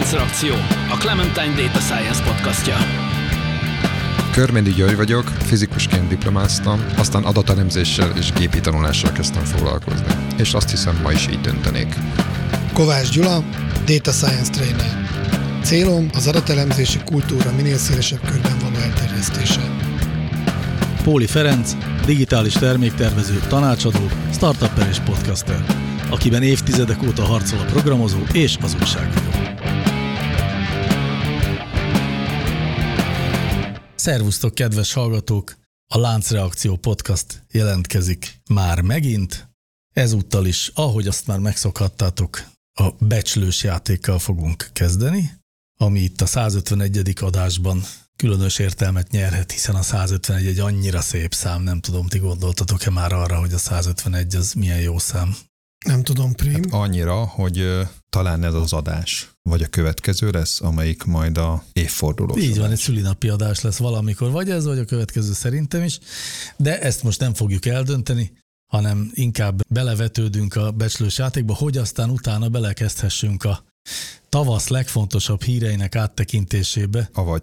Láncreakció, a Clementine Data Science podcastja. Körméndi György vagyok, fizikusként diplomáztam, aztán adatelemzéssel és gépi tanulással kezdtem foglalkozni. És azt hiszem, ma is így döntenék. Kovács Gyula, Data Science Trainer. Célom az adatelemzési kultúra minél szélesebb körben való elterjesztése. Póli Ferenc, digitális terméktervező, tanácsadó, startupper és podcaster, akiben évtizedek óta harcol a programozó és az újságíró. Szervusztok, kedves hallgatók! A Láncreakció podcast jelentkezik már megint. Ezúttal is, ahogy azt már megszokhattátok, a becslős játékkal fogunk kezdeni, ami itt a 151. adásban különös értelmet nyerhet, hiszen a 151 egy annyira szép szám, nem tudom, ti gondoltatok-e már arra, hogy a 151 az milyen jó szám? Nem tudom, Prim. Hát annyira, hogy talán ez az adás, vagy a következő lesz, amelyik majd a évfordulós. Így van, egy szülinapi adás lesz valamikor, vagy ez, vagy a következő szerintem is, de ezt most nem fogjuk eldönteni, hanem inkább belevetődünk a becslős játékba, hogy aztán utána belekezdhessünk a tavasz legfontosabb híreinek áttekintésébe. Avagy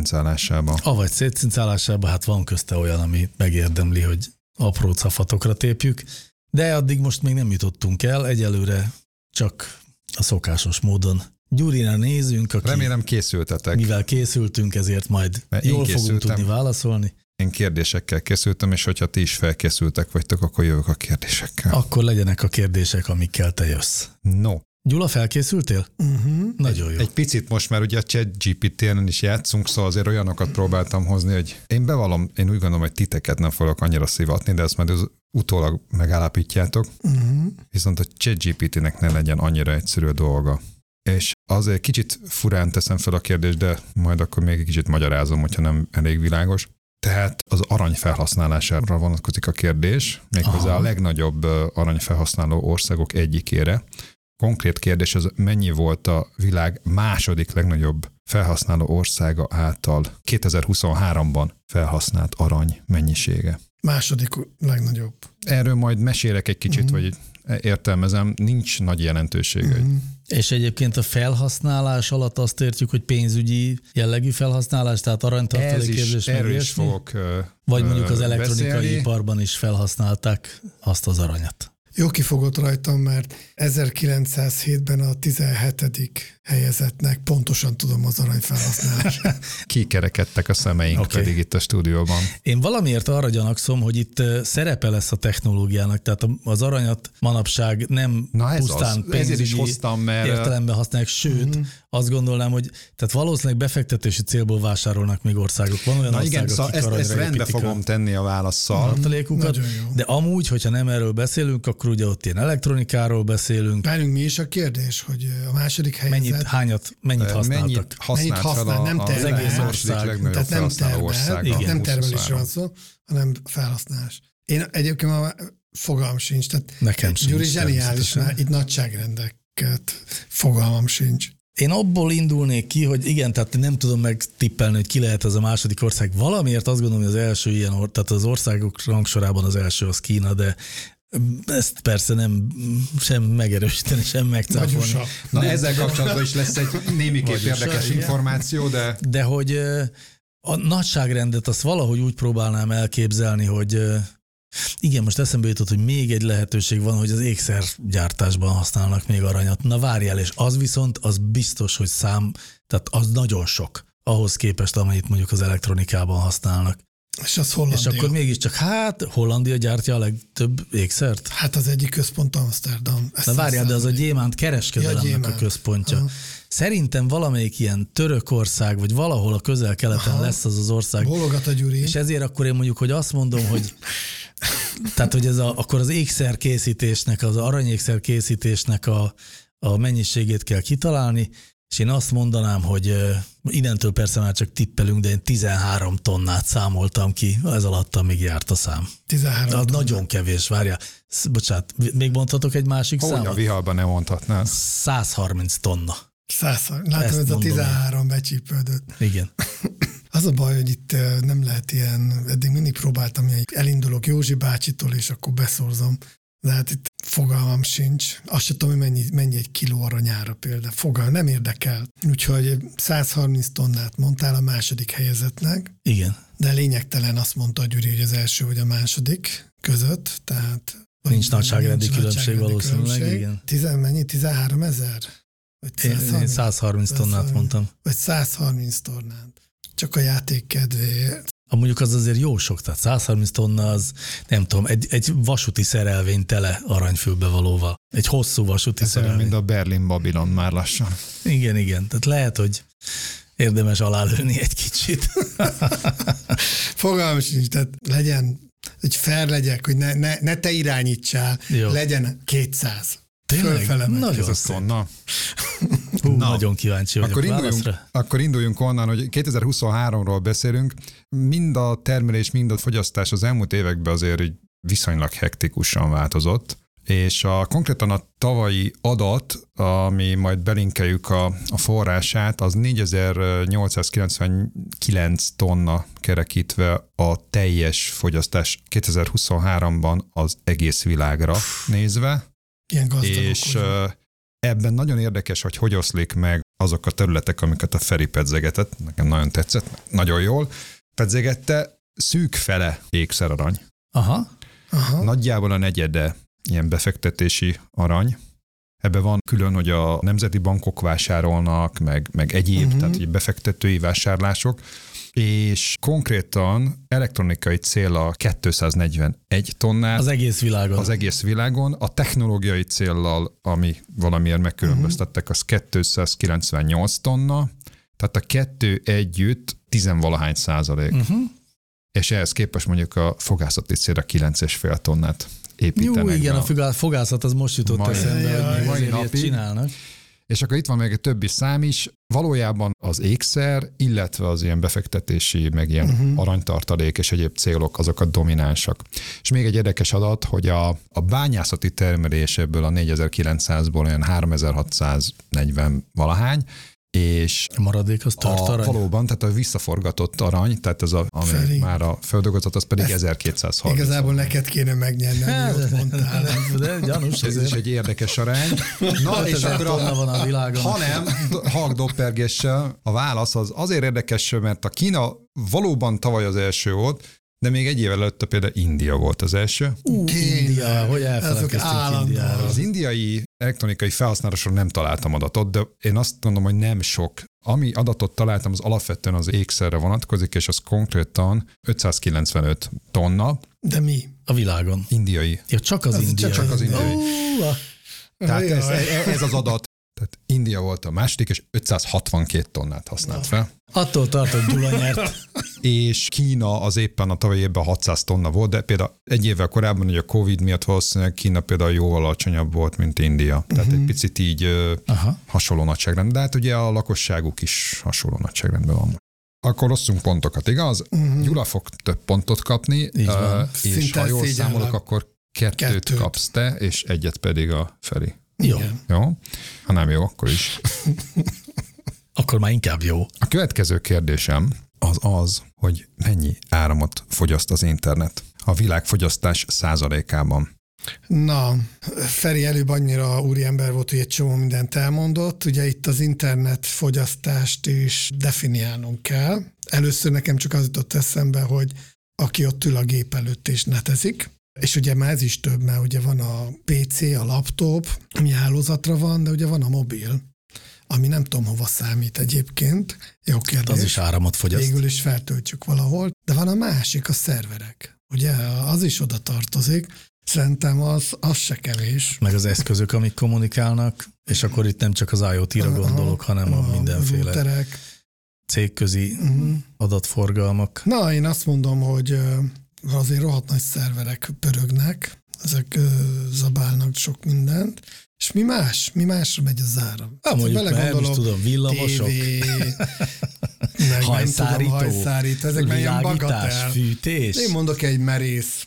szétcincálásába. Hát van közte olyan, ami megérdemli, hogy apró cafatokra tépjük, de addig most még nem jutottunk el, egyelőre csak a szokásos módon Gyurira nézünk, aki... Remélem készültetek. Mivel készültünk, ezért majd jól fogunk tudni válaszolni. Én kérdésekkel készültem, és hogyha ti is felkészültek vagytok, akkor jövök a kérdésekkel. Akkor legyenek a kérdések, amikkel te jössz. No. Gyula, felkészültél? Nagyon jó. Egy picit most már ugye a ChatGPT-en is játszunk, szóval azért olyanokat próbáltam hozni, hogy én bevallom, én úgy gondolom, hogy titeket nem fogok annyira szivatni, de ezt majd utólag megállapítjátok. Viszont a ChatGPT-nek ne legyen annyira egyszerű a dolga. És azért kicsit furán teszem fel a kérdést, de majd akkor még egy kicsit magyarázom, hogyha nem elég világos. Tehát az arany felhasználására vonatkozik a kérdés, méghozzá a legnagyobb aranyfelhasználó országok egyikére. Konkrét kérdés az, mennyi volt a világ második legnagyobb felhasználó országa által 2023-ban felhasznált arany mennyisége? Második legnagyobb. Erről majd mesélek egy kicsit, vagy értelmezem, nincs nagy jelentősége. És egyébként a felhasználás alatt azt értjük, hogy pénzügyi jellegű felhasználás, tehát aranytartalékképzés. Erről is fogok vagy mondjuk az elektronikai beszélni. Iparban is felhasználták azt az aranyat. Jó kifogott rajtam, mert 1907-ben a 17. helyezettnek pontosan tudom az arany felhasználását. Kikerekedtek a szemeink pedig itt a stúdióban. Én valamiért arra gyanakszom, hogy itt szerepe lesz a technológiának, tehát az aranyat manapság nem pusztán pénzügyi értelemben használják, sőt, azt gondolnám, hogy tehát valószínűleg befektetési célból vásárolnak még országok. Van olyan ország, akik ezt rendbe fogom tenni a válaszsal. De amúgy, hogyha nem erről beszélünk, akkor ugye ott ilyen elektronikáról beszélünk. Várjunk, mi is a kérdés, hogy a második helyzet... Mennyit használtak? Mennyit használ, nem az egész ország. Tehát nem termel, nem termelésről van szó, hanem felhasználás. Én egyébként már fogalmam sincs. Tehát nekem sincs. Gyuri zseniális, már itt nagyságrendeket fogalmam sincs. Én abból indulnék ki, hogy igen, tehát nem tudom megtippelni, hogy ki lehet ez a második ország. Valamiért azt gondolom, hogy az első ilyen, tehát az országok rangsorában az első az Kína, de ezt persze nem sem megerősíteni, sem megcáfolni. Na ezzel kapcsolatban is lesz egy némiképp érdekes információ, de... De hogy a nagyságrendet azt valahogy úgy próbálnám elképzelni, hogy igen, most eszembe jutott, hogy még egy lehetőség van, hogy az ékszergyártásban használnak még aranyat. Na várjál, és az viszont, az biztos, hogy tehát az nagyon sok ahhoz képest, amennyit mondjuk az elektronikában használnak. És az Hollandia. És akkor mégiscsak, Hollandia gyártja a legtöbb ékszert? Hát az egyik központ Amsterdam. Na várjál, de az a gyémánt kereskedelemnek a központja. Aha. Szerintem valamelyik ilyen Törökország, vagy valahol a közel-keleten lesz az ország. Bólogat a Gyuri. És ezért akkor én mondjuk, hogy azt mondom, hogy tehát, hogy akkor az ékszerkészítésnek, az aranyékszerkészítésnek a mennyiségét kell kitalálni, és én azt mondanám, hogy innentől persze már csak tippelünk, de én 13 tonnát számoltam ki, ez alatt, amíg járt a szám. 13 tonna. Nagyon kevés, várjál. Bocsánat, még mondhatok egy másik számot? Hogy a viharban nem mondhatnál? 130 tonna. 130. Látom, ez a 13 becsípődött. Igen. Az a baj, hogy itt nem lehet ilyen, eddig mindig próbáltam, hogy elindulok Józsi bácsitól, és akkor beszorzom De hát itt fogalmam sincs. Azt sem tudom, hogy mennyi egy kiló aranyára például. Fogalmam, nem érdekel. Úgyhogy 130 tonnát mondtál a második helyezettnek. Igen. De lényegtelen, azt mondta a Gyuri, hogy az első vagy a második között, tehát... Nincs nagyságrendi különbség valószínűleg, igen. Mennyi? 13 000? Én 130 tonnát mondtam. Vagy 130 tonnát. Csak a játék kedvéért. Mondjuk az azért jó sok, tehát 130 tonna az, nem tudom, egy vasúti szerelvény tele aranyfülbevalóval. Egy hosszú vasúti szerelvény. Mint a Berlin-Babylon már lassan. Igen. Tehát lehet, hogy érdemes alálőni egy kicsit. Fogalmam sincs, tehát legyen, hogy fair legyek, hogy ne te irányítsál, jó. Legyen 200. Tényleg? Nagyon ez tonna. Nagyon kíváncsi vagyok akkor induljunk onnan, hogy 2023-ról beszélünk. Mind a termelés, mind a fogyasztás az elmúlt években azért így viszonylag hektikusan változott, és konkrétan a tavalyi adat, ami majd belinkeljük a forrását, az 4899 tonna kerekítve a teljes fogyasztás 2023-ban az egész világra nézve. És ebben nagyon érdekes, hogy oszlik meg azok a területek, amiket a Feri pedzegetett. Nekem nagyon tetszett, nagyon jól pedzegette. Szűk fele ékszerarany. Aha. Nagyjából a negyede ilyen befektetési arany. Ebben van külön, hogy a nemzeti bankok vásárolnak, meg egyéb, tehát így befektetői vásárlások. És konkrétan elektronikai céllal 241 tonnát. Az egész világon. Az egész világon. A technológiai céllal, ami valamiért megkülönböztettek, az 298 tonna. Tehát a kettő együtt 10-valahány %. És ehhez képest mondjuk a fogászati célra 9,5 tonnát építenek. Jó, igen, a fogászat az most jutott eszembe, hogy még azért csinálnak. És akkor itt van még egy többi szám is. Valójában az ékszer, illetve az ilyen befektetési, meg ilyen aranytartalék és egyéb célok, azok a dominánsak. És még egy érdekes adat, hogy a bányászati termelés ebből a 4900-ból olyan 3640 valahány, és a maradék az tart arany? Valóban, tehát a visszaforgatott arany, tehát ez ami Feri. Már a földolgozat, az pedig 1230. Igazából neked kéne megnyerni, amit mondtál. De gyanús. Ez is egy érdekes arány. Na, és akkor van a világon. Hanem hagdoppergéssel a válasz az azért érdekes, mert a Kína valóban tavaly az első volt, de még egy évvel előtte például India volt az első. India, hogy elfelelkeztünk Indiáról. Az indiai elektronikai felhasználásról nem találtam adatot, de én azt mondom, hogy nem sok. Ami adatot találtam, az alapvetően az ékszerre vonatkozik, és az konkrétan 595 tonna. De mi? A világon. Indiai. Ja, csak az indiai. Csak az indiai. Tehát ez az adat. Tehát India volt a második, és 562 tonnát használt fel. Attól tartott, Gyula nyert. És Kína az éppen a tavalyi évben 600 tonna volt, de például egy évvel korábban, hogy a Covid miatt valószínűleg Kína például jóval alacsonyabb volt, mint India. Tehát egy picit így hasonló nagyságrend. De hát ugye a lakosságuk is hasonló nagyságrendben van. Akkor osszunk pontokat, igaz? Gyula fog több pontot kapni, és ha jól számolok, akkor kettőt kapsz te, és egyet pedig a Feri. Jó? Ha nem jó, akkor is. Akkor már inkább jó. A következő kérdésem az, hogy mennyi áramot fogyaszt az internet a világfogyasztás százalékában. Na, Feri előbb annyira úriember volt, hogy egy csomó mindent elmondott. Ugye itt az internet fogyasztást is definiálnunk kell. Először nekem csak az jutott eszembe, hogy aki ott ül a gép előtt és netezik, és ugye már ez is több, mert ugye van a PC, a laptop, ami hálózatra van, de ugye van a mobil, ami nem tudom hova számít egyébként. Jó kérdés. Az is áramot fogyaszt. Végül is feltöltjük valahol. De van a másik, a szerverek. Ugye az is oda tartozik. Szerintem az se kevés. Meg az eszközök, amik kommunikálnak, és akkor itt nem csak az IoT-ra gondolok, hanem a mindenféle routerek, cégközi adatforgalmak. Na, én azt mondom, hogy azért rohadt nagy szerverek pörögnek, ezek zabálnak sok mindent, és mi másra megy az áram? Mondjuk nem is tudom, villamosok, hajszárító, ezek már ilyen bagatel. Fűtés. Én mondok egy merész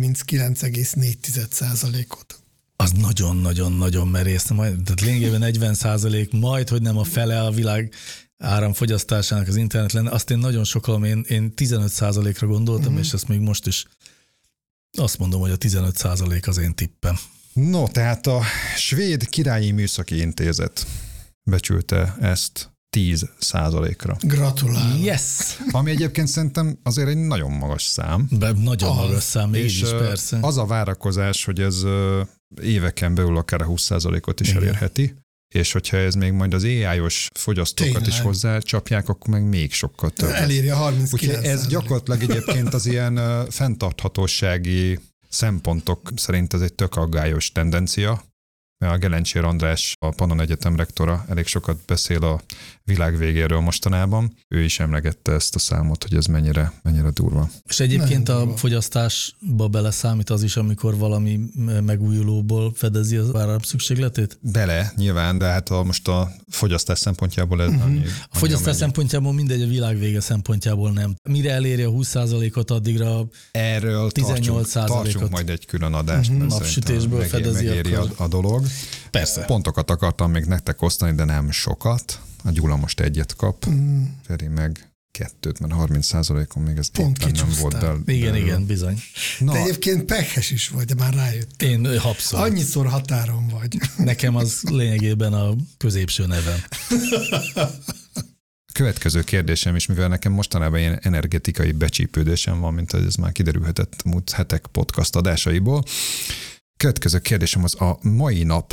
39,4%-ot. Az nagyon-nagyon-nagyon merész. Tehát lényegében 40%, majd, hogy nem a fele a világ áramfogyasztásának az internet lenne. Azt én nagyon sokkal, én 15%-ra gondoltam, és ezt még most is Azt mondom, hogy a 15% az én tippem. No, tehát a Svéd Királyi Műszaki Intézet becsülte ezt 10%-ra. Gratulálok. Yes! Ami egyébként szerintem azért egy nagyon magas szám. Nagyon magas szám, És is persze. az a várakozás, hogy ez éveken belül akár a 20%-ot is elérheti, és hogyha ez még majd az AI-os fogyasztókat Tényleg. is hozzácsapják, akkor meg még sokkal több. Eléri a 39%. Úgyhogy ez gyakorlatilag egyébként az ilyen fenntarthatósági szempontok szerint ez egy tök aggályos tendencia, mert a Gelencsér András, a Pannon Egyetem rektora elég sokat beszél a világ végéről mostanában. Ő is emlegette ezt a számot, hogy ez mennyire durva. És egyébként Nem, a fogyasztásba beleszámít az is, amikor valami megújulóból fedezi az áram szükségletét? Bele, nyilván, de hát most a fogyasztás szempontjából ez A fogyasztás szempontjából mindegy, a világ vége szempontjából nem. Mire eléri a 20%-ot, addigra erről 18%-ot tartsunk majd egy külön adást, mert napsütésből fedezi megéri akkor. a dolog. Persze. Pontokat akartam még nektek osztani, de nem sokat. A Gyula most 1 kap, Feri meg 2, mert 30%-on még ez Pont éppen nem volt. Igen, bizony. Na, De egyébként pekhes is vagy, de már rájöttem. Én abszolút. Annyiszor határon vagy. Nekem az lényegében a középső nevem. következő kérdésem is, mivel nekem mostanában ilyen energetikai becsípődésem van, mint ez már kiderülhetett a múlt hetek podcast adásaiból. Következő kérdésem az a mai nap,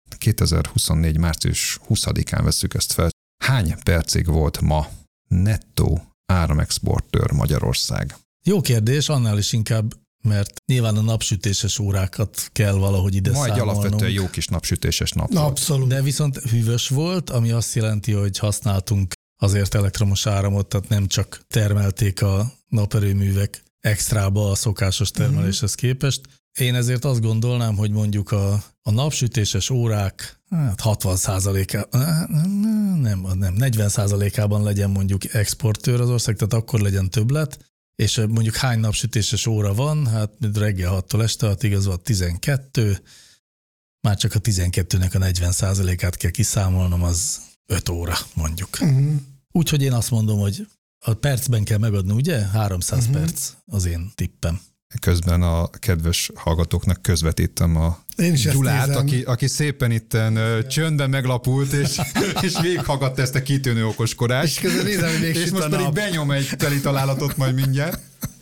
2024. március 20-án vesszük ezt fel. Hány percig volt ma nettó áramexportőr Magyarország? Jó kérdés, annál is inkább, mert nyilván a napsütéses órákat kell valahogy ide Ma egy számolnunk. alapvetően jó kis napsütéses nap volt. Abszolút. De viszont hűvös volt, ami azt jelenti, hogy használtunk azért elektromos áramot, tehát nem csak termelték a naperőművek extrába a szokásos termeléshez képest. Én ezért azt gondolnám, hogy mondjuk a napsütéses órák 60%-ában, nem, 40%-ában legyen mondjuk exportőr az ország, tehát akkor legyen többlet, és mondjuk hány napsütéses óra van, hát reggel 6-tól este 6-ig, az volt 12, már csak a 12-nek a 40%-át kell kiszámolnom, az 5 óra mondjuk. Úgyhogy én azt mondom, hogy a percben kell megadni, ugye? 300 perc az én tippem. Közben a kedves hallgatóknak közvetítem a Én is Gyulát, ezt aki szépen itten csöndben meglapult, és végighallgatta ezt a kitűnő okoskodást. És közben nézem, hogy még és süt most a pedig nap. benyom egy teli találatot majd mindjárt.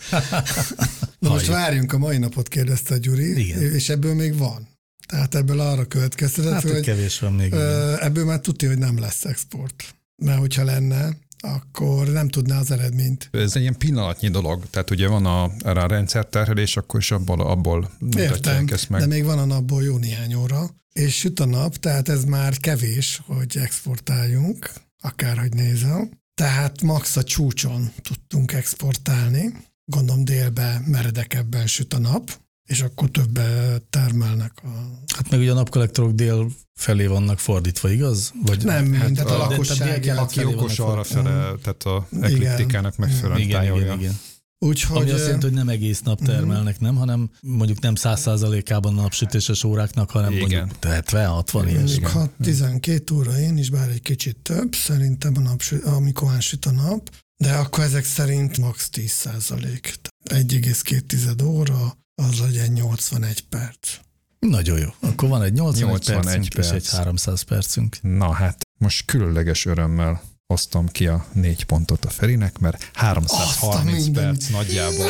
Na most várjunk, a mai napot kérdezte a Gyuri, Igen. és ebből még van. Tehát ebből arra következtetett, Hát, hogy hogy kevés van még. ebből már tudja, hogy nem lesz export. Mert hogyha lenne, akkor nem tudná az eredményt. Ez egy ilyen pillanatnyi dolog. Tehát ugye van erre a rendszerterhelés, akkor is abból Értem, mutatják ezt meg. de még van a napból jó néhány óra, és süt a nap, tehát ez már kevés, hogy exportáljunk, akárhogy nézem. Tehát max a csúcson tudtunk exportálni, gondolom délbe meredekebben süt a nap, és akkor többet termelnek Hát meg ugye a napkollektorok dél felé vannak fordítva, igaz? Vagy Nem, tehát a de lakosság. dél-kelet Aki felé okos vannak arra fele, tehát a Igen. ekliptikának megfelelően tájolja. Igen. Úgyhogy Ami azt jelenti, hogy nem egész nap termelnek, nem, hanem mondjuk nem 100%-ában napsütéses óráknak, hanem Igen. mondjuk 70-60 ilyesmi. mondjuk 12 óra én is, bár egy kicsit több, szerintem amikor süt a nap, de akkor ezek szerint max 10%. 1,2 óra, az legyen 81 perc. Nagyon jó. Akkor van egy 81 percünk perc. és egy 300 percünk. Na hát, most különleges örömmel osztom ki a 4 pontot a Ferinek, mert 330 perc nagyjából.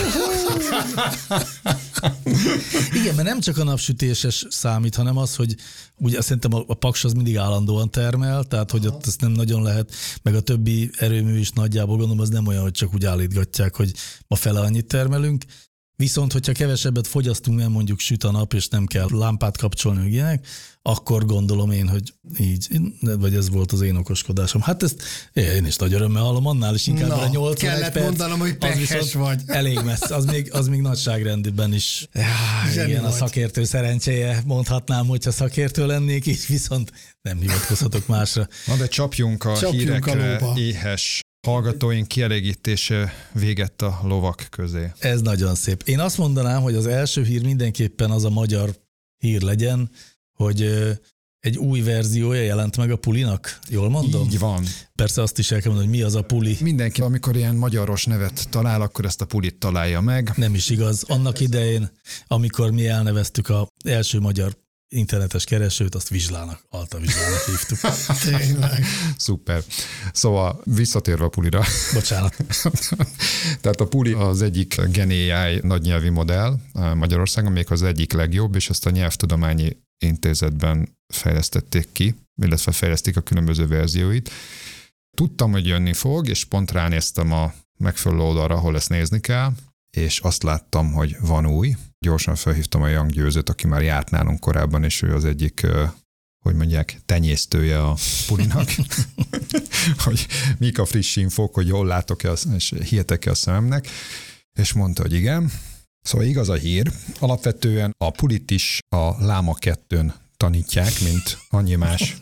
Igen, mert nem csak a napsütéses számít, hanem az, hogy ugye szerintem a Paks az mindig állandóan termel, tehát hogy ott ezt nem nagyon lehet, meg a többi erőmű is nagyjából gondolom, az nem olyan, hogy csak úgy állítgatják, hogy ma fele annyit termelünk. Viszont, hogyha kevesebbet fogyasztunk, nem mondjuk süt a nap, és nem kell lámpát kapcsolni, meg ilyenek, akkor gondolom én, hogy így, vagy ez volt az én okoskodásom. Hát ezt én is nagy örömmel hallom, annál is inkább a 81 kellett perc. mondanom, hogy az pekhes viszont vagy. Elég messze, az még nagyságrendben is. Zseni Igen, a vagy. szakértő szerencséje, mondhatnám, hogyha szakértő lennék, így viszont nem hivatkozhatok másra. Na de csapjunk a Csapjunk a hírekre, lóba. éhes hallgatóink kielégítése véget a lovak közé. Ez nagyon szép. Én azt mondanám, hogy az első hír mindenképpen az a magyar hír legyen, hogy egy új verziója jelent meg a pulinak, jól mondom? Így van. Persze azt is el kell mondani, hogy mi az a puli. Mindenki, amikor ilyen magyaros nevet talál, akkor ezt a pulit találja meg. Nem is igaz. Annak idején, amikor mi elneveztük az első magyar internetes keresőt, azt Vizslának, Alta Vizslának hívtuk. Tényleg. Szuper. Szóval visszatérve a pulira. Bocsánat. Tehát a puli az egyik GenAI nagynyelvi modell Magyarországon, még az egyik legjobb, és ezt a Nyelvtudományi Intézetben fejlesztették ki, illetve fejlesztik a különböző verzióit. Tudtam, hogy jönni fog, és pont ránéztem a megfelelő oldalra, ahol ezt nézni kell, és azt láttam, hogy van új. Gyorsan felhívtam a Young Győzőt, aki már járt nálunk korábban, és ő az egyik, hogy mondják, tenyésztője a pulinak, hogy mik a friss infók, hogy jól látok-e, és hihetek-e a szememnek, és mondta, hogy igen. Szóval igaz a hír. Alapvetően a pulit is a Llama 2-n tanítják, mint annyi más.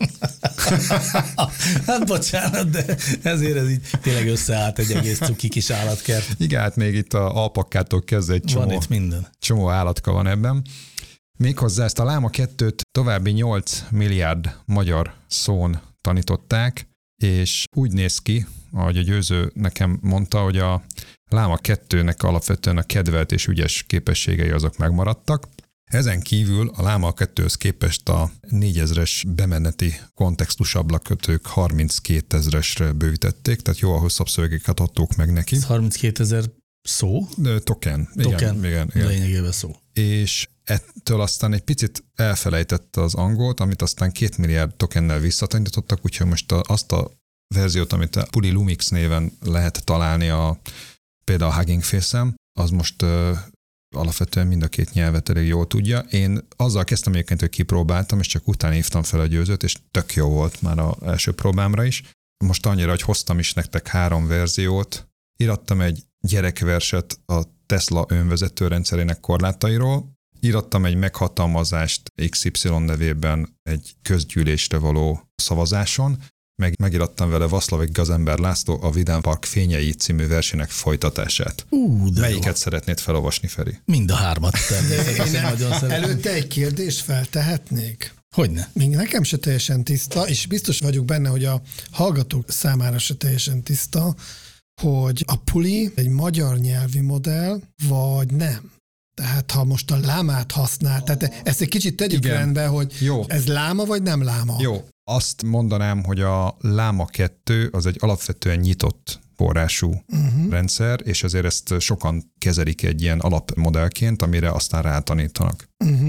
Hát bocsánat, de ezért ez így tényleg összeállt egy egész cuki kis állatkert. Igen, hát még itt a alpakkától kezdve egy Van itt minden. Csomó állatka van ebben. Méghozzá ezt a Llama 2-t további 8 milliárd magyar szón tanították, és úgy néz ki, ahogy a Győző nekem mondta, hogy a Llama 2-nek alapvetően a kedvelt és ügyes képességei azok megmaradtak. Ezen kívül a Llama 2-höz képest a 4000-es bemeneti kontextusablakötők 32 000-esre bővítették, tehát jóval hosszabb szövegeket adtuk meg neki. Ez 32 000 szó? Token. Igen. Lényegében szó. És ettől aztán egy picit elfelejtette az angolt, amit aztán 2 milliárd tokennel visszatanítottak, úgyhogy most azt a verziót, amit a Puli Lumix néven lehet találni például a Hugging Face-en, az most alapvetően mind a két nyelvet elég jól tudja. Én azzal kezdtem egyébként, hogy kipróbáltam, és csak utána hívtam fel a Győzőt, és tök jó volt már az első próbámra is. Most annyira, hogy hoztam is nektek 3 verziót. Írattam egy gyerekverset a Tesla önvezető rendszerének korlátairól, írattam egy meghatalmazást XY nevében egy közgyűlésre való szavazáson, megirattam vele Vaszlavik Gazember László a Vidám Park fényei című versének folytatását. Melyiket jó szeretnéd felolvasni, Feri? Mind a 3 természetesen nagyon szeretném. Előtte egy kérdést feltehetnék? Hogyne? Még nekem se teljesen tiszta, és biztos vagyok benne, hogy a hallgatók számára se teljesen tiszta, hogy a Puli egy magyar nyelvi modell, vagy nem. Tehát ha most a lámát használ, tehát ezt egy kicsit tegyük rendbe, hogy jó. Ez láma vagy nem láma? Jó, azt mondanám, hogy a Llama 2 az egy alapvetően nyitott forrású rendszer, és ezért ezt sokan kezelik egy ilyen alapmodellként, amire aztán rátanítanak.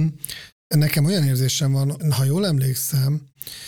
Nekem olyan érzésem van, ha jól emlékszem,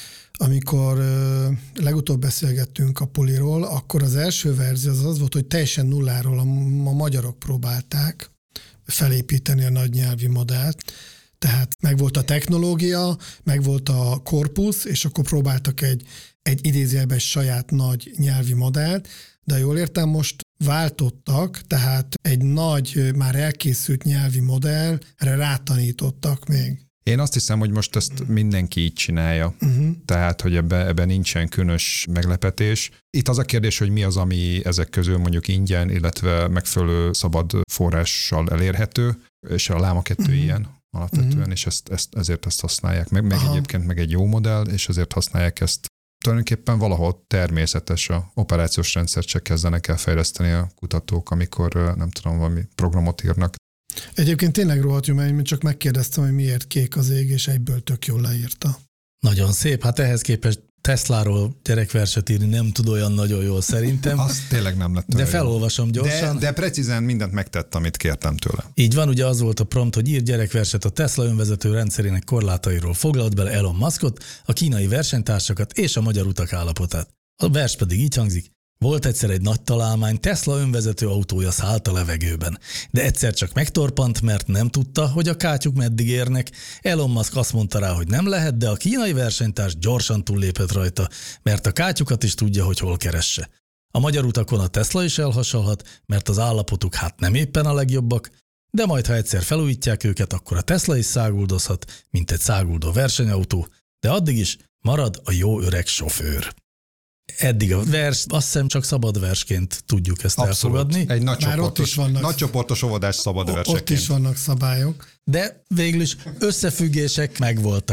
amikor legutóbb beszélgettünk a Puliról, akkor az első verzió az volt, hogy teljesen nulláról a magyarok próbálták felépíteni a nagy nyelvi modellt. Tehát megvolt a technológia, megvolt a korpusz, és akkor próbáltak egy idézőjelben saját nagy nyelvi modellt, de jól értem, most váltottak, tehát egy nagy, már elkészült nyelvi modellre rátanítottak még. Én azt hiszem, hogy most ezt mindenki így csinálja. Tehát, hogy ebben nincsen különös meglepetés. Itt az a kérdés, hogy mi az, ami ezek közül mondjuk ingyen, illetve megfelelő szabad forrással elérhető, és a Llama 2 ilyen alapvetően, és ezért ezt használják. Meg egyébként meg egy jó modell, és ezért használják ezt. Tulajdonképpen valahol természetes a operációs rendszert se kezdenek el fejleszteni a kutatók, amikor nem tudom, valami programot írnak. Egyébként tényleg rohadt jó, mert én csak megkérdeztem, hogy miért kék az ég, és egyből tök jól leírta. Nagyon szép, hát ehhez képest Tesláról gyerekverset írni nem tud olyan nagyon jól szerintem. Azt tényleg nem lett. De felolvasom gyorsan. De precízen mindent megtett, amit kértem tőle. Így van, ugye az volt a prompt, hogy ír gyerekverset a Tesla önvezető rendszerének korlátairól. Foglalt bele Elon Muskot, a kínai versenytársakat és a magyar utak állapotát. A vers pedig így hangzik. Volt egyszer egy nagy találmány, Tesla önvezető autója szállt a levegőben. De egyszer csak megtorpant, mert nem tudta, hogy a kátyuk meddig érnek. Elon Musk azt mondta rá, hogy nem lehet, de a kínai versenytárs gyorsan túllépett rajta, mert a kátyukat is tudja, hogy hol keresse. A magyar utakon a Tesla is elhasalhat, mert az állapotuk hát nem éppen a legjobbak, de majd ha egyszer felújítják őket, akkor a Tesla is száguldozhat, mint egy száguldó versenyautó, de addig is marad a jó öreg sofőr. Eddig a vers, azt hiszem csak szabad versként tudjuk ezt elfogadni. Egy nagycsoportos óvodás szabad verseként. Ott is vannak szabályok. De végül is összefüggések megvoltak.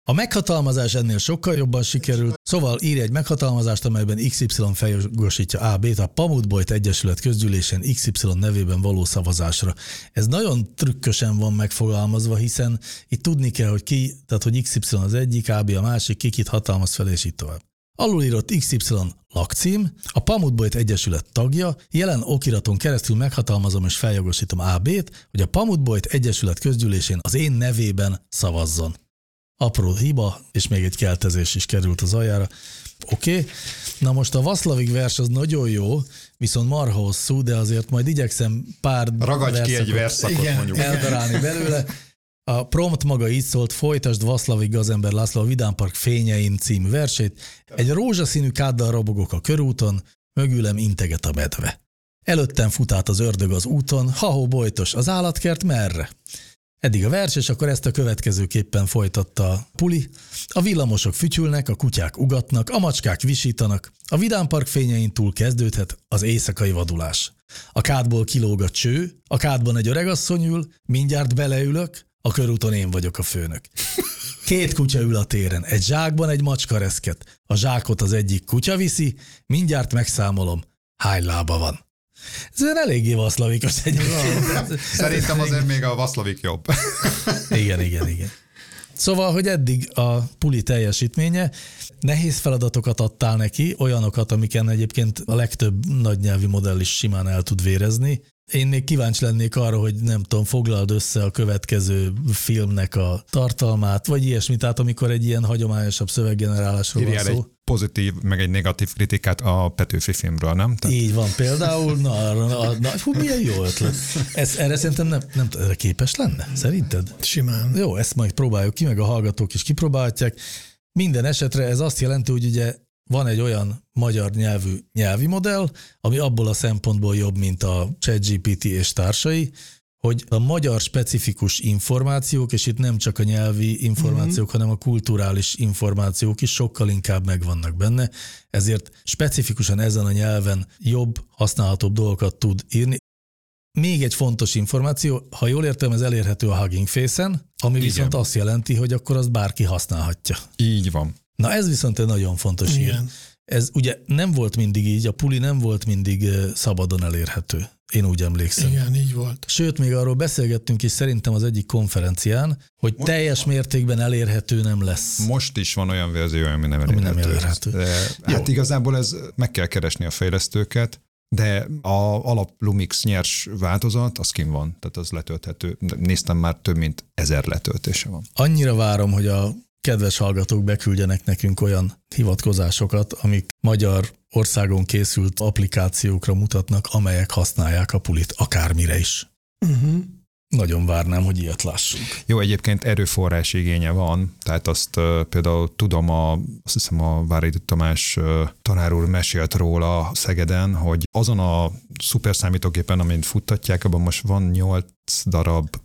A meghatalmazás ennél sokkal jobban sikerült, szóval írj egy meghatalmazást, amelyben XY feljogosítja AB-t a Pamut-Bolyt Egyesület közgyűlésén XY nevében való szavazásra. Ez nagyon trükkösen van megfogalmazva, hiszen itt tudni kell, hogy tehát hogy XY az egyik, AB a másik, kit hatalmaz fel, és így tovább. Alulírott XY lakcím, a Pamut-Bolyt Egyesület tagja, jelen okiraton keresztül meghatalmazom és feljogosítom AB-t, hogy a Pamut-Bolyt Egyesület közgyűlésén az én nevében szavazzon. Apró hiba, és még egy keltezés is került az aljára. Oké. Na most a Vaszlavik vers az nagyon jó, viszont marha hosszú, de azért majd igyekszem pár ragadj ki egy versszakot mondjuk. Eldarálni belőle. A prompt maga így szólt: folytasd Vaszlavik gazember László a Vidámpark fényein című versét. Egy rózsaszínű káddal robogok a körúton, mögülem integet a medve. Előttem fut át az ördög az úton, ha-hó bojtos, az állatkert merre? Eddig a vers, és akkor ezt a következőképpen folytatta a puli. A villamosok fütyülnek, a kutyák ugatnak, a macskák visítanak, a Vidámpark fényein túl kezdődhet az éjszakai vadulás. A kádból kilóg a cső, a kádban egy öregasszony ül, mindjárt beleülök, a körúton én vagyok a főnök. 2 kutya ül a téren, egy zsákban egy macska reszket. A zsákot az egyik kutya viszi, mindjárt megszámolom, hány lába van. Ez eléggé vaszlavikos egyébként. Szerintem azért még a Vaszlavik jobb. Igen. Szóval, hogy eddig a puli teljesítménye, nehéz feladatokat adtál neki, olyanokat, amiken egyébként a legtöbb nagynyelvi modell is simán el tud vérezni. Én még kíváncsi lennék arra, hogy nem tudom, foglald össze a következő filmnek a tartalmát, vagy ilyesmit, tehát amikor egy ilyen hagyományosabb szöveggenerálásról van szó. Egy pozitív, meg egy negatív kritikát a Petőfi filmről, nem? Tehát... Így van, például, hú, milyen jó ötlet. Erre szerintem nem erre képes lenne, szerinted? Simán. Jó, ezt majd próbáljuk ki, meg a hallgatók is kipróbálhatják. Minden esetre ez azt jelenti, hogy ugye van egy olyan magyar nyelvű nyelvi modell, ami abból a szempontból jobb, mint a ChatGPT és társai, hogy a magyar specifikus információk, és itt nem csak a nyelvi információk, hanem a kulturális információk is sokkal inkább megvannak benne, ezért specifikusan ezen a nyelven jobb, használhatóbb dolgokat tud írni. Még egy fontos információ, ha jól értem, ez elérhető a Hugging Face-en, ami igen, viszont azt jelenti, hogy akkor azt bárki használhatja. Így van. Na ez viszont egy nagyon fontos hír. Ez ugye nem volt mindig így, a puli nem volt mindig szabadon elérhető. Én úgy emlékszem. Igen, így volt. Sőt, még arról beszélgettünk is szerintem az egyik konferencián, hogy teljes mértékben elérhető nem lesz. Most is van olyan verzió, ami nem elérhető. Hát igazából ez meg kell keresni a fejlesztőket, de a alap Lumix nyers változat, az kint van, tehát az letölthető. Néztem, már több mint 1000 letöltése van. Annyira várom, hogy a kedves hallgatók beküldjenek nekünk olyan hivatkozásokat, amik magyar országon készült applikációkra mutatnak, amelyek használják a pulit, akármire is. Nagyon várnám, hogy ilyet lássunk. Jó, egyébként erőforrás igénye van, tehát azt például tudom, azt hiszem a Váradi Tamás tanár úr mesélt róla Szegeden, hogy azon a szuperszámítógépen, amint futtatják, abban most van 8 darab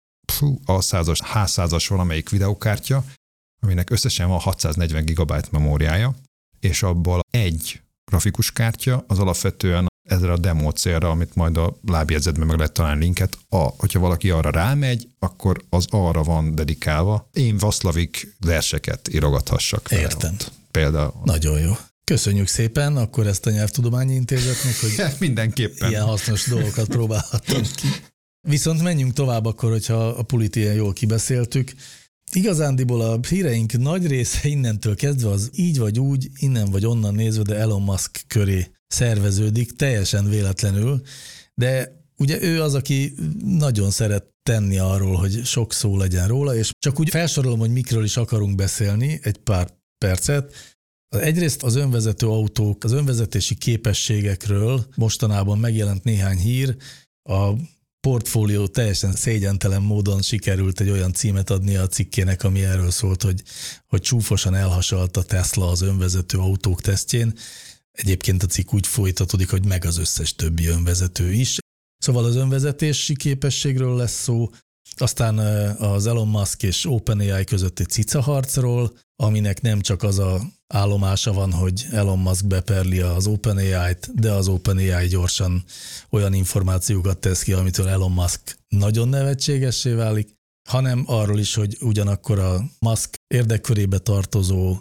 H100-as valamelyik videokártya, aminek összesen van 640 GB memóriája, és abból egy grafikus kártya az alapvetően ezzel a demo célra, amit majd a lábjegyzetben meg lehet találni linket, hogyha valaki arra rámegy, akkor az arra van dedikálva. Én Vaszlavik verseket írogathassak. Értem. Például. Nagyon jó. Köszönjük szépen akkor ezt a Nyelvtudományi Intézetnek, hogy mindenképpen ilyen hasznos dolgokat próbálhatunk ki. Viszont menjünk tovább akkor, hogyha a pulit ilyen jól kibeszéltük. Igazándiból a híreink nagy része innentől kezdve az így vagy úgy, innen vagy onnan nézve, de Elon Musk köré szerveződik, teljesen véletlenül, de ugye ő az, aki nagyon szeret tenni arról, hogy sok szó legyen róla, és csak úgy felsorolom, hogy mikről is akarunk beszélni egy pár percet. Egyrészt az önvezető autók, az önvezetési képességekről mostanában megjelent néhány hír, a portfólió teljesen szégyentelen módon sikerült egy olyan címet adni a cikkének, ami erről szólt, hogy csúfosan elhasalt a Tesla az önvezető autók tesztjén. Egyébként a cikk úgy folytatódik, hogy meg az összes többi önvezető is. Szóval az önvezetési képességről lesz szó, aztán az Elon Musk és OpenAI közötti cicaharcról, aminek nem csak az a állomása van, hogy Elon Musk beperli az OpenAI-t, de az OpenAI gyorsan olyan információkat tesz ki, amitől Elon Musk nagyon nevetségessé válik. hanem arról is, hogy ugyanakkor a Musk érdekkörébe tartozó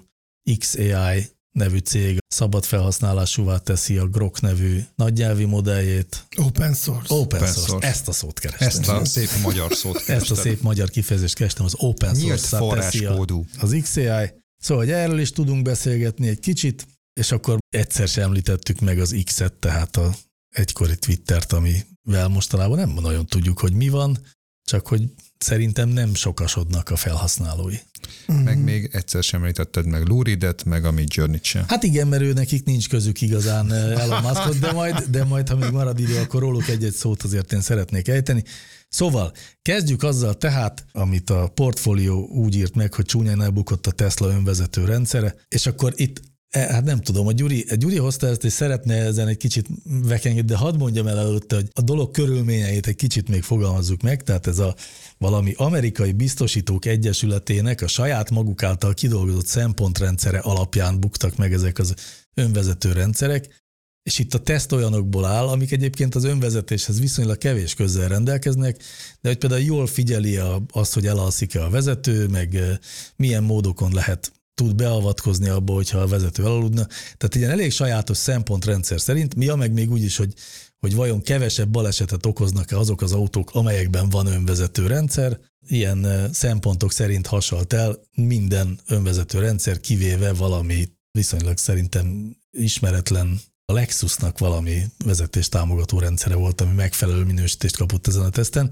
XAI nevű cég szabad felhasználásúvá teszi a Grok nevű nagynyelvi modelljét. Open source. Ezt a szót kerestem. Ezt a szép magyar szót kerestem. Ezt a szép magyar kifejezést kerestem, az open source-szá teszi az XAI. Szóval, hogy erről is tudunk beszélgetni egy kicsit, és akkor egyszer sem említettük meg az X-et, tehát a egykori Twittert, amivel mostanában nem nagyon tudjuk, hogy mi van, csak hogy szerintem nem sokasodnak a felhasználói. Meg még egyszer sem említetted meg Lou Reedet, meg a Midjourney-t sem. Hát igen, mert ő nekik nincs közük igazán Elon Muskhoz, de majd, ha még marad idő, akkor róluk egy-egy szót azért én szeretnék ejteni. Szóval kezdjük azzal tehát, amit a portfólió úgy írt meg, hogy csúnyán elbukott a Tesla önvezető rendszere, és akkor itt hát nem tudom, a Gyuri hozta ezt, és szeretne ezen egy kicsit vekengeni, de hadd mondjam el előtte, hogy a dolog körülményeit egy kicsit még fogalmazzuk meg, tehát ez a valami amerikai biztosítók egyesületének a saját maguk által kidolgozott szempontrendszere alapján buktak meg ezek az önvezető rendszerek, és itt a teszt olyanokból áll, amik egyébként az önvezetéshez viszonylag kevés közzel rendelkeznek, de hogy például jól figyeli azt, hogy elalszik-e a vezető, meg milyen módokon tud beavatkozni abba, hogyha a vezető elaludna. Tehát ilyen elég sajátos szempontrendszer szerint, meg még úgy is, hogy vajon kevesebb balesetet okoznak-e azok az autók, amelyekben van önvezető rendszer. Ilyen szempontok szerint hasalt el minden önvezető rendszer, kivéve valami viszonylag szerintem ismeretlen, a Lexusnak valami vezetéstámogató rendszere volt, ami megfelelő minősítést kapott ezen a teszten.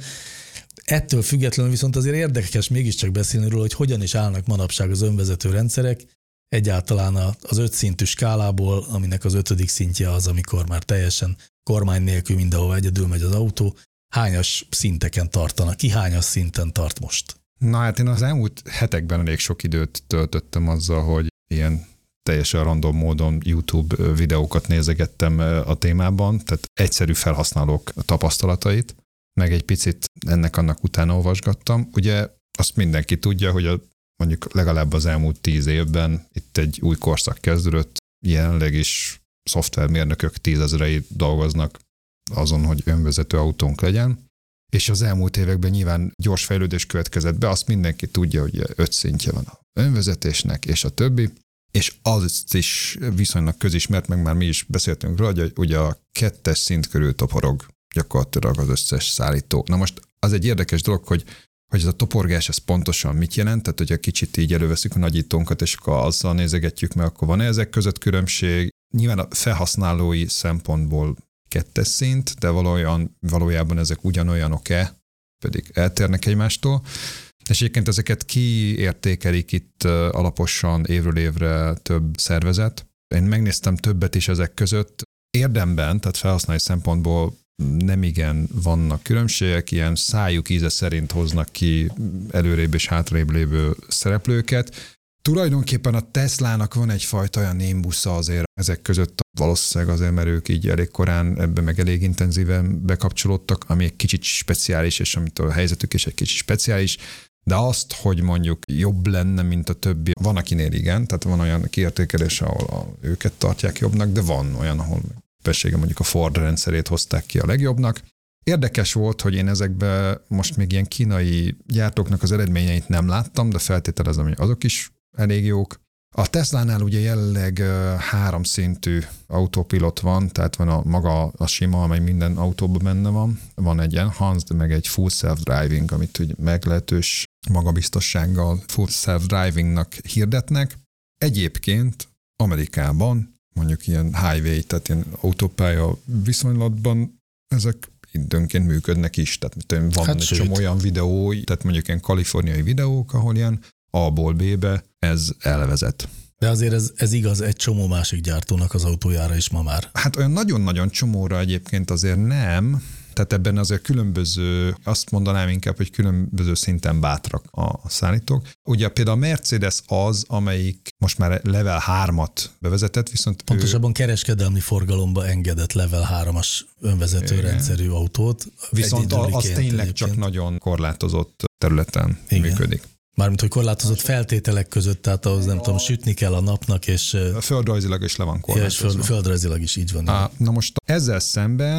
Ettől függetlenül viszont azért érdekes mégiscsak beszélni róla, hogy hogyan is állnak manapság az önvezető rendszerek, egyáltalán az 5 szintű skálából, aminek az 5. szintje az, amikor már teljesen kormány nélkül mindenhol egyedül megy az autó, hányas szinteken tartanak, ki hányas szinten tart most? Na hát én az elmúlt hetekben elég sok időt töltöttem azzal, hogy ilyen teljesen random módon YouTube videókat nézegettem a témában, tehát egyszerű felhasználók tapasztalatait, meg egy picit ennek-annak utána olvasgattam. Ugye azt mindenki tudja, hogy mondjuk legalább az elmúlt 10 évben itt egy új korszak kezdődött, jelenleg is szoftvermérnökök 10 000-ei dolgoznak azon, hogy önvezető autónk legyen, és az elmúlt években nyilván gyors fejlődés következett be, azt mindenki tudja, hogy 5 szintje van a önvezetésnek, és a többi, és az is viszonylag közismert, meg már mi is beszéltünk róla, hogy ugye a 2. szint körül toporog gyakorlatilag az összes szállító. Na most az egy érdekes dolog, hogy ez a toporgás, ez pontosan mit jelent, tehát hogyha kicsit így előveszünk a nagyítónkat, és akkor azzal nézegetjük meg, akkor van-e ezek között különbség? Nyilván a felhasználói szempontból 2. szint, de valójában ezek ugyanolyanok-e, pedig eltérnek egymástól. És egyébként ezeket kiértékelik itt alaposan évről évre több szervezet. Én megnéztem többet is ezek között. Érdemben, tehát felhasználói szempontból nem igen vannak különbségek, ilyen szájuk íze szerint hoznak ki előrébb és hátrébb lévő szereplőket. Tulajdonképpen a Teslának van egyfajta olyan nimbusza azért ezek között, valószínűleg azért, mert ők így elég korán ebben meg elég intenzíven bekapcsolódtak, ami egy kicsit speciális, és amit a helyzetük is egy kicsit speciális, de azt, hogy mondjuk jobb lenne, mint a többi, van akinél igen, tehát van olyan kiértékelés, ahol őket tartják jobbnak, de van olyan, ahol képessége mondjuk a Ford rendszerét hozták ki a legjobbnak. Érdekes volt, hogy én ezekben most még ilyen kínai gyártóknak az eredményeit nem láttam, de feltételezem, hogy azok is elég jók. A Teslánál ugye jelenleg 3 szintű autopilot van, tehát van maga a sima, amely minden autóban benne van. Van egy enhanced, meg egy full self-driving, amit ugye meglehetős magabiztossággal full self-drivingnak hirdetnek. Egyébként Amerikában mondjuk ilyen highway, tehát ilyen autópálya viszonylatban ezek időnként működnek is. Tehát van egy csomó olyan videó, tehát mondjuk ilyen kaliforniai videók, ahol ilyen A-ból B-be ez elvezet. De azért ez igaz egy csomó másik gyártónak az autójára is ma már. Hát olyan nagyon-nagyon csomóra egyébként azért nem, tehát ebben azért különböző, azt mondanám inkább, hogy különböző szinten bátrak a szállítók. Ugye például a Mercedes az, amelyik most már level 3-at bevezetett, viszont pontosabban kereskedelmi forgalomba engedett level 3-as önvezető rendszerű autót. Viszont az tényleg csak nagyon korlátozott területen működik. Mármint, hogy korlátozott feltételek között, tehát ahhoz nem tudom, sütni kell a napnak, és... Földrajzilag is le van korlátozva. Földrajzilag is így van. Na most ezzel szemben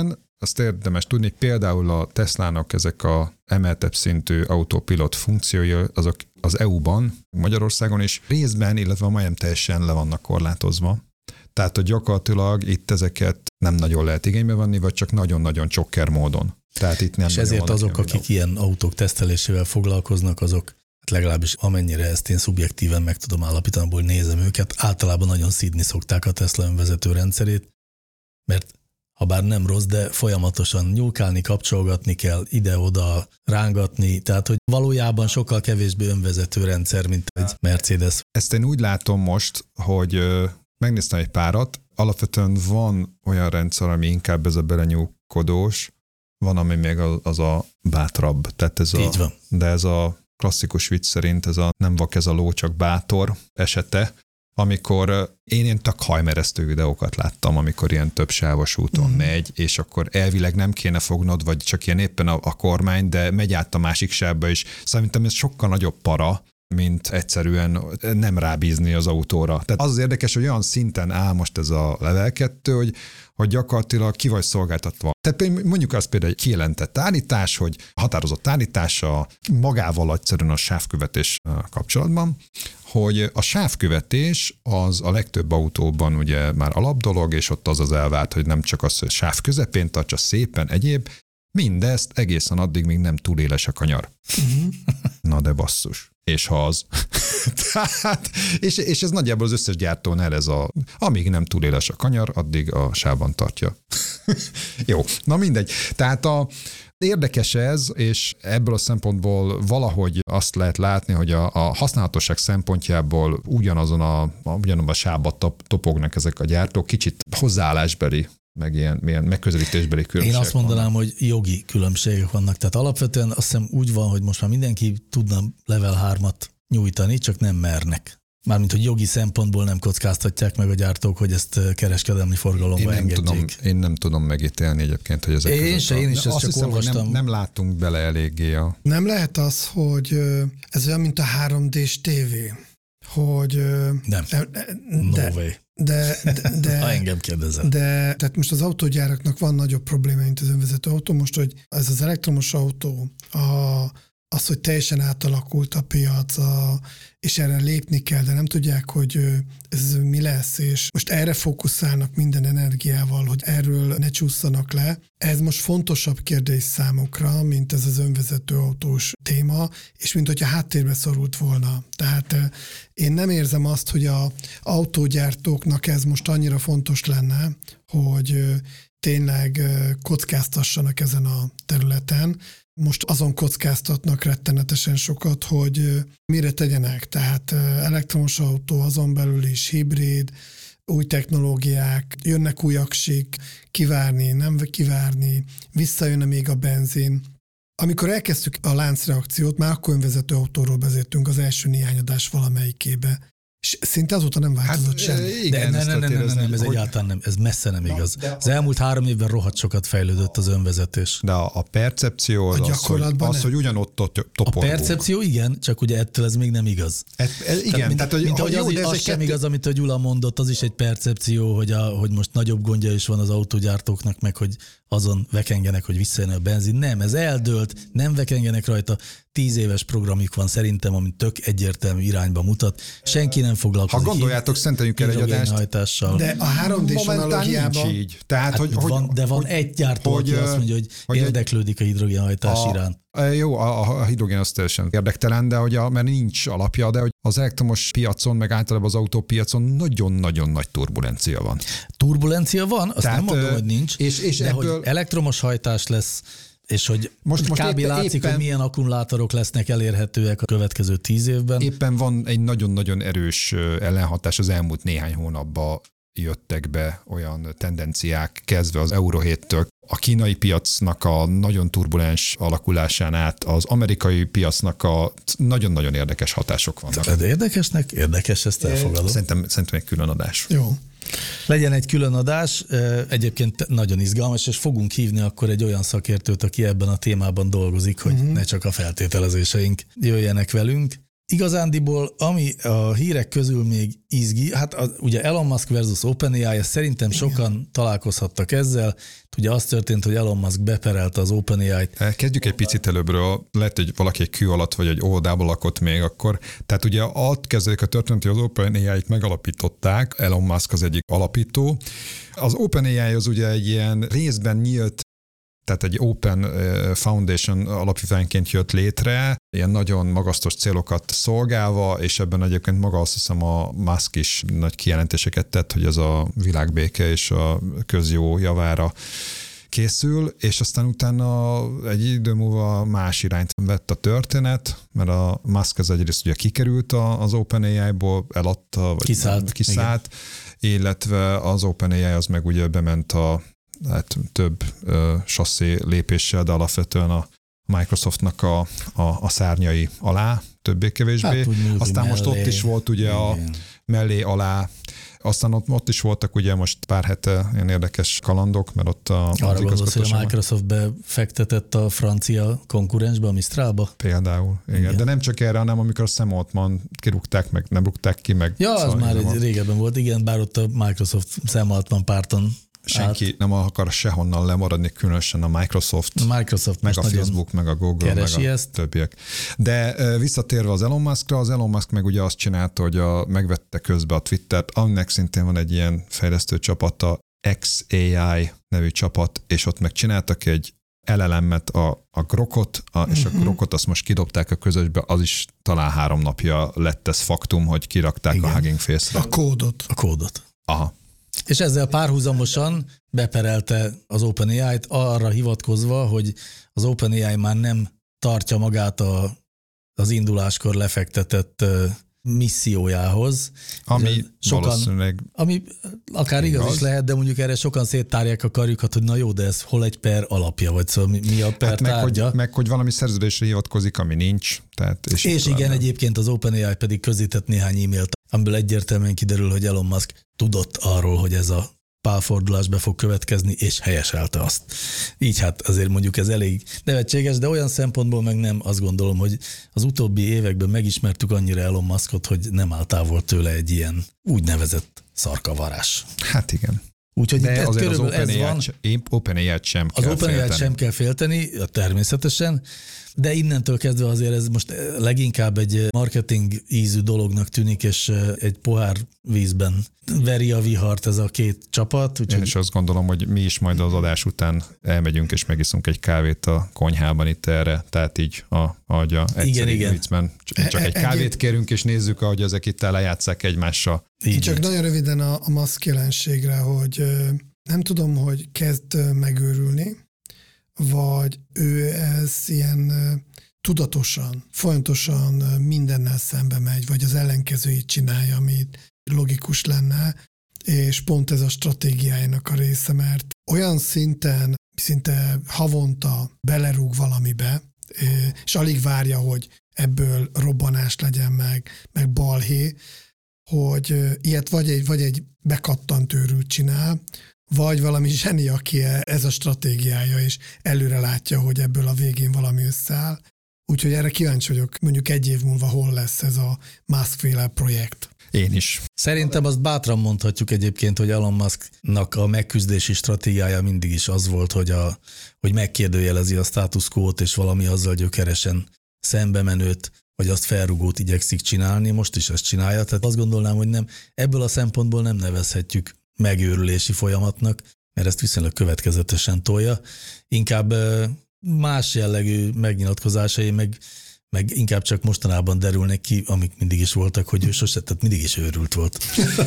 azt érdemes tudni, például a Teslának ezek a emeltebb szintű autopilot funkciói, azok az EU-ban, Magyarországon is részben, illetve majdnem teljesen le vannak korlátozva. Tehát, hogy gyakorlatilag itt ezeket nem nagyon lehet igénybe venni, vagy csak nagyon-nagyon csokker módon. Tehát itt nem. És ezért azok, akik ilyen autók tesztelésével foglalkoznak, azok hát legalábbis amennyire ezt én szubjektíven meg tudom állapítani, abból nézem őket, általában nagyon szídni szokták a Tesla önvezető rendszerét, mert ha bár nem rossz, de folyamatosan nyúlkálni, kapcsolgatni kell, ide-oda rángatni, tehát hogy valójában sokkal kevésbé önvezető rendszer, mint egy Mercedes. Ezt én úgy látom most, hogy megnéztem egy párat, alapvetően van olyan rendszer, ami inkább ez a belenyúlkodós, van, ami még az a bátrabb. Tehát így van. De ez a klasszikus vicc szerint ez a nem vak ez a ló, csak bátor esete, amikor én tök hajmeresztő videókat láttam, amikor ilyen több sávos úton megy, és akkor elvileg nem kéne fognod, vagy csak ilyen éppen a kormány, de megy át a másik sávba is. Szerintem ez sokkal nagyobb para, mint egyszerűen nem rábízni az autóra. Tehát az érdekes, hogy olyan szinten áll most ez a Level 2, hogy gyakorlatilag ki vagy szolgáltatva. Tehát mondjuk az például egy kijelentett állítás, hogy határozott állítása magával egyszerűen a sávkövetés kapcsolatban, hogy a sávkövetés az a legtöbb autóban ugye már alapdolog, és ott az elvárt, hogy nem csak az, hogy sáv közepén tartsa szépen egyéb, mindezt egészen addig, míg nem túl éles a kanyar. Na de basszus. És ha az. Tehát, és ez nagyjából az összes gyártónál ez amíg nem túl éles a kanyar, addig a sávban tartja. Jó, na mindegy. Tehát érdekes ez, és ebből a szempontból valahogy azt lehet látni, hogy a használhatóság szempontjából ugyanabban a sávban topognak ezek a gyártók, kicsit hozzáállásbeli, meg ilyen megközelítésbeli különbségek. Én azt mondanám, hogy jogi különbségek vannak. Tehát alapvetően azt hiszem úgy van, hogy most már mindenki tudna Level 3-at nyújtani, csak nem mernek. Mármint, hogy jogi szempontból nem kockáztatják meg a gyártók, hogy ezt kereskedelmi forgalomba engedjék. Én nem tudom megítélni egyébként, hogy ezek én is ezt csak olvastam. Nem látunk bele eléggé Nem lehet az, hogy ez olyan, mint a 3D-s tévé, hogy... Nem. No way. Ha engem kérdezel. Tehát most az autógyáraknak van nagyobb probléma, mint az önvezető autó. Most, hogy ez az elektromos autó, az, hogy teljesen átalakult a piac, és erre lépni kell, de nem tudják, hogy ez mi lesz, és most erre fókuszálnak minden energiával, hogy erről ne csúszanak le. Ez most fontosabb kérdés számukra, mint ez az önvezető autós téma, és mint hogyha háttérbe szorult volna. Tehát én nem érzem azt, hogy az autógyártóknak ez most annyira fontos lenne, hogy tényleg kockáztassanak ezen a területen. Most azon kockáztatnak rettenetesen sokat, hogy mire tegyenek. Tehát elektromos autó, azon belül is hibrid, új technológiák, jönnek új aksik, kivárni, nem kivárni, visszajönne még a benzin. Amikor elkezdtük a láncreakciót, már akkor önvezető autóról beszéltünk az első néhány adás valamelyikébe. És szinte azóta nem változott semmi. Igen, nem, ez egyáltalán nem, ez messze nem igaz. Az elmúlt 3 évben rohadt sokat fejlődött az önvezetés. De a percepció az, hogy ugyanott toporgunk. A percepció igen, csak ugye ettől ez még nem igaz. Igen. Az sem igaz, amit a Gyula mondott, az is egy percepció, hogy most nagyobb gondja is van az autógyártóknak, meg hogy azon vekengenek, hogy visszajön a benzin. Nem, ez eldőlt, nem vekengenek rajta. 10 éves programjuk van szerintem, ami tök egyértelmű irányba mutat. Senki nem foglalkozik. Ha gondoljátok, szenteljük el egy adást. De a 3D-s analógiában... így. Tehát, de van egy gyártó, aki azt mondja, hogy érdeklődik a hidrogénhajtás iránt. Jó, a hidrogén az teljesen érdektelen, de mert nincs alapja, de hogy az elektromos piacon, meg általában az autópiacon nagyon-nagyon nagy turbulencia van. Turbulencia van? Azt nem mondom, hogy nincs, és de ebből... hogy elektromos hajtás lesz, és hogy most kb. Látszik, hogy milyen akkumulátorok lesznek elérhetőek a következő 10 évben. Éppen van egy nagyon-nagyon erős ellenhatás az elmúlt néhány hónapban jöttek be olyan tendenciák, kezdve az Euro 7-től a kínai piacnak a nagyon turbulens alakulásán át az amerikai piacnak a nagyon-nagyon érdekes hatások vannak. De érdekes, ezt elfogadom. Szerintem egy külön adás. Jó. Legyen egy külön adás, egyébként nagyon izgalmas, és fogunk hívni akkor egy olyan szakértőt, aki ebben a témában dolgozik, hogy ne csak a feltételezéseink jöjjenek velünk. igazándiból, ami a hírek közül még izgi, hát ugye Elon Musk versus OpenAI, szerintem sokan találkozhattak ezzel. Ugye az történt, hogy Elon Musk beperelte az OpenAI-t. Kezdjük egy picit előbbről, lehet, hogy valaki egy kő alatt vagy egy óvodából lakott még akkor. Tehát ugye ott kezdődik a történet, hogy az OpenAI-t megalapították, Elon Musk az egyik alapító. Az OpenAI az ugye egy ilyen részben nyílt, tehát egy Open Foundation alapítványként jött létre, ilyen nagyon magasztos célokat szolgálva, és ebben egyébként maga azt hiszem a Musk is nagy kijelentéseket tett, hogy ez a világbéke és a közjó javára készül, és aztán utána egy idő múlva más irányt vett a történet, mert a Musk az egyrészt ugye kikerült az OpenAI-ból, eladta, vagy kiszállt, illetve az OpenAI az meg ugye bement több sasszé lépéssel, de alapvetően a Microsoftnak a szárnyai alá, többé-kevésbé. Hát, aztán most ott is volt ugye a mellé alá, aztán ott is voltak ugye most pár hete ilyen érdekes kalandok, mert ott arra gondolsz, hogy a Microsoft befektetett a francia konkurensbe, a Mistralba? Például, igen. De nem csak erre, hanem amikor a Sam Altman kirúgták, meg nem rúgták ki, meg... Ja, az már régebben volt, igen, bár ott a Microsoft Sam Altman párton senki nem akar sehonnan lemaradni, különösen a Microsoft meg a Facebook, meg a Google, meg a többiek. De visszatérve az Elon Muskra, az Elon Musk meg ugye azt csinálta, hogy megvette közbe a Twittert, aminek szintén van egy ilyen fejlesztő csapata, XAI nevű csapat, és ott megcsináltak egy LLM-et, a Grokot, és a Grokot azt most kidobták a közösbe, az is talán 3 napja lett ez faktum, hogy kirakták a Hugging Face-re. A kódot. Aha. És ezzel párhuzamosan beperelte az OpenAI-t arra hivatkozva, hogy az OpenAI már nem tartja magát az induláskor lefektetett missziójához. Ami valószínűleg... Ami akár igaz is lehet, de mondjuk erre sokan széttárják a karjukat, hogy na jó, de ez hol egy per alapja, vagy szóval mi a per tárgya. Meg hogy valami szerződésre hivatkozik, ami nincs. Tehát, és igen, egyébként az OpenAI pedig közített néhány e-mailt, amiből egyértelműen kiderül, hogy Elon Musk tudott arról, hogy ez a pálfordulás be fog következni, és helyeselte azt. Így hát azért mondjuk ez elég nevetséges, de olyan szempontból meg nem, azt gondolom, hogy az utóbbi években megismertük annyira Elon Muskot, hogy nem áll távol tőle egy ilyen úgynevezett szarkavarás. Hát igen. Úgyhogy de itt azért körülbelül az ez van. OpenAI-t sem kell Az OpenAI-t sem kell félteni, természetesen, de innentől kezdve azért ez most leginkább egy marketing ízű dolognak tűnik, és egy pohár vízben veri a vihart ez a két csapat. Én is azt gondolom, hogy mi is majd az adás után elmegyünk és megiszunk egy kávét a konyhában itt erre, tehát így ahogy a egyszerű viccben csak egy kávét kérünk, és nézzük, ahogy ezek itt lejátsszák egymással. Csak nagyon röviden a Musk jelenségre, hogy nem tudom, hogy kezd megőrülni, vagy ő ez ilyen tudatosan, folyamatosan mindennel szembe megy, vagy az ellenkezőjét csinálja, amit logikus lenne, és pont ez a stratégiájának a része, mert olyan szinten, szinte havonta belerúg valamibe, és alig várja, hogy ebből robbanás legyen meg balhé, hogy ilyet vagy egy bekattant őrült csinál, vagy valami zseni, aki ez a stratégiája, és előre látja, hogy ebből a végén valami összeáll. Úgyhogy erre kíváncsi vagyok, mondjuk 1 év múlva hol lesz ez a Musk-féle projekt. Én is. Szerintem azt bátran mondhatjuk egyébként, hogy Elon Musknak a megküzdési stratégiája mindig is az volt, hogy megkérdőjelezi a status quo-t, és valami azzal gyökeresen szembemenőt, vagy azt felrugót igyekszik csinálni, most is ezt csinálja. Tehát azt gondolnám, hogy nem, ebből a szempontból nem nevezhetjük megőrülési folyamatnak, mert ezt viszonylag következetesen tolja. Inkább más jellegű megnyilatkozásai, meg inkább csak mostanában derülnek ki, amik mindig is voltak, hogy ő sose, tehát mindig is őrült volt.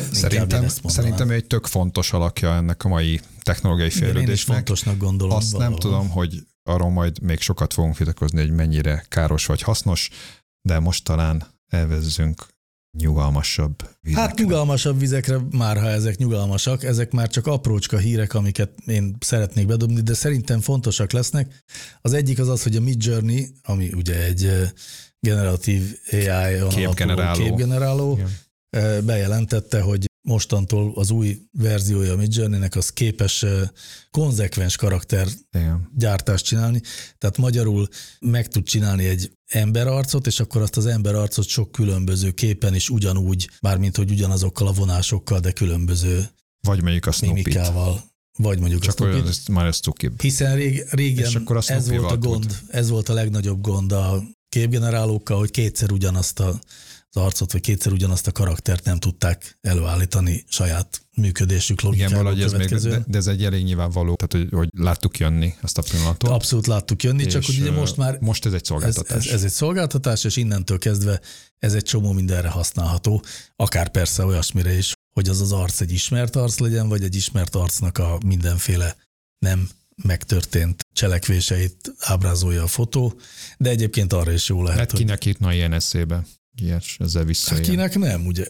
Szerintem egy tök fontos alakja ennek a mai technológiai fejlődésnek. Én is fontosnak gondolom. Azt valahol. Nem tudom, hogy arról majd még sokat fogunk vitatkozni, hogy mennyire káros vagy hasznos, de most talán elvezzünk nyugalmasabb vizekre. Hát nyugalmasabb vizekre, már ha ezek nyugalmasak, ezek már csak aprócska hírek, amiket én szeretnék bedobni, de szerintem fontosak lesznek. Az egyik az, hogy a Midjourney, ami ugye egy generatív AI-on alapuló képgeneráló, bejelentette, hogy mostantól az új verziója a Midjourney-nek az képes konzekvens karakter gyártást csinálni, tehát magyarul meg tud csinálni egy emberarcot, és akkor azt az emberarcot sok különböző képen is ugyanúgy, bármint hogy ugyanazokkal a vonásokkal, de különböző vagy mondjuk a mimikával. Vagy mondjuk csak a Snoopy. Már ez cukibb. Hiszen régen ez volt a gond, ez volt a legnagyobb gond a képgenerálókkal, hogy kétszer ugyanazt az arcot, vagy kétszer ugyanazt a karaktert nem tudták előállítani saját működésük logikáról. Igen, valahogy de ez egy elég nyilvánvaló, tehát hogy láttuk jönni ezt a pillanatot. Abszolút láttuk jönni, csak hogy ugye most ez egy szolgáltatás. Ez egy szolgáltatás, és innentől kezdve ez egy csomó mindenre használható, akár persze olyasmire is, hogy az arc egy ismert arc legyen, vagy egy ismert arcnak a mindenféle nem megtörtént cselekvéseit ábrázolja a fotó, de egyébként arra is jó lehet, hát kinek jutna ilyen eszébe? Ezzel visszaél. Kinek nem, ugye?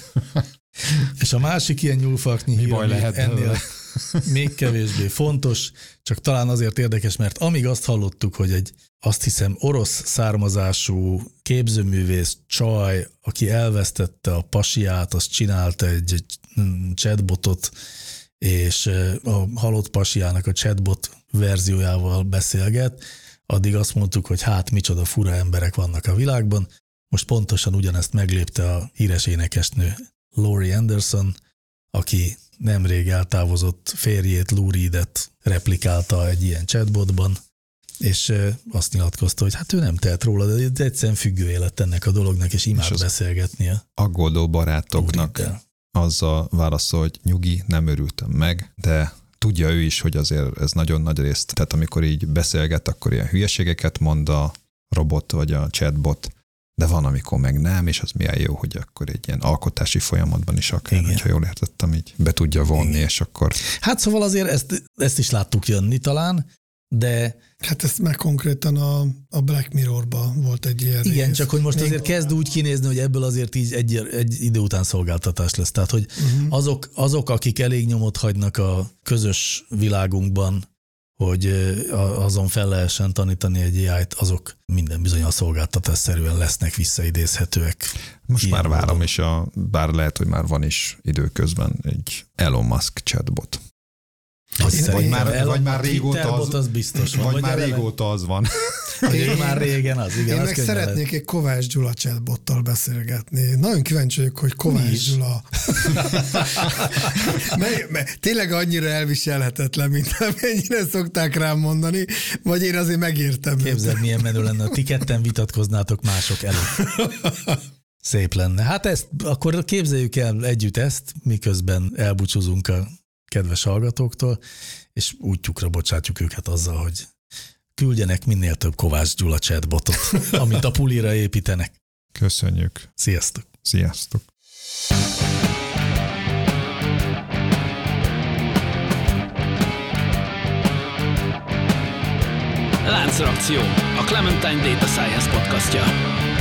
És a másik ilyen nyúlfarknyi hír, ennél még kevésbé fontos, csak talán azért érdekes, mert amíg azt hallottuk, hogy egy, azt hiszem, orosz származású képzőművész csaj, aki elvesztette a pasiát, az csinálta egy chatbotot, és a halott pasiának a chatbot verziójával beszélget, addig azt mondtuk, hogy hát micsoda fura emberek vannak a világban. Most pontosan ugyanezt meglépte a híres énekesnő Laurie Anderson, aki nemrég eltávozott férjét, Lou Reedet replikálta egy ilyen chatbotban, és azt nyilatkozta, hogy hát ő nem tehet róla, de egyszerűen függője lett ennek a dolognak, és imád beszélgetnie. Aggódó barátoknak azzal válaszol, hogy nyugi, nem örültem meg, de tudja ő is, hogy azért ez nagyon nagy részt. Tehát amikor így beszélget, akkor ilyen hülyeségeket mond a robot vagy a chatbot, de van, amikor meg nem, és az milyen jó, hogy akkor egy ilyen alkotási folyamatban is akár, hogyha jól értettem, így be tudja vonni, igen. És akkor... Hát szóval azért ezt is láttuk jönni talán, de... Hát ezt meg konkrétan a Black Mirror-ban volt egy ilyen igen, rész. csak hogy most azért kezd úgy kinézni, hogy ebből azért így egy idő után szolgáltatás lesz. Tehát, hogy azok, akik elég nyomot hagynak a közös világunkban, hogy azon fel lehessen tanítani egy AI-t, azok minden bizonnyal szolgáltatásszerűen lesznek visszaidézhetőek. Most már várom, és bár lehet, hogy már van is időközben egy Elon Musk chatbot. Vagy már régóta az biztos van. Vagy már régóta az van. Már régen az, igen. Én meg szeretnék egy Kovács Gyula chatbottal beszélgetni. Nagyon kíváncsi vagyok, hogy Kovács Gyula... Tényleg annyira elviselhetetlen, mint amennyire szokták rám mondani, vagy én azért megértem. Képzeld, milyen menő lenne, ti ketten vitatkoznátok mások előtt. Szép lenne. Hát akkor képzeljük el együtt ezt, miközben elbúcsúzunk a kedves hallgatóktól, és útjukra bocsátjuk őket azzal, hogy küldjenek minél több Kovács Gyula chatbotot, amit a pulira építenek. Köszönjük. Sziasztok. Sziasztok. Láncreakció, a Clementine Data Science podcastja.